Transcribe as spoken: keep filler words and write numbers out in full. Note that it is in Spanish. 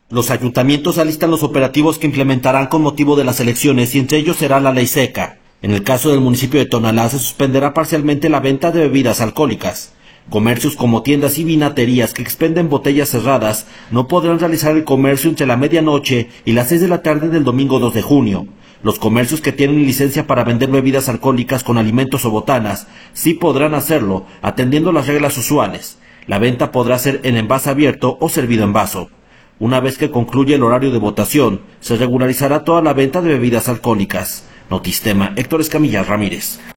Los ayuntamientos alistan los operativos que implementarán con motivo de las elecciones y entre ellos será la ley seca. En el caso del municipio de Tonalá se suspenderá parcialmente la venta de bebidas alcohólicas. Comercios como tiendas y vinaterías que expenden botellas cerradas no podrán realizar el comercio entre la medianoche y las seis de la tarde del domingo dos de junio. Los comercios que tienen licencia para vender bebidas alcohólicas con alimentos o botanas sí podrán hacerlo, atendiendo las reglas usuales. La venta podrá ser en envase abierto o servido en vaso. Una vez que concluya el horario de votación, se regularizará toda la venta de bebidas alcohólicas. Notistema, Héctor Escamilla Ramírez.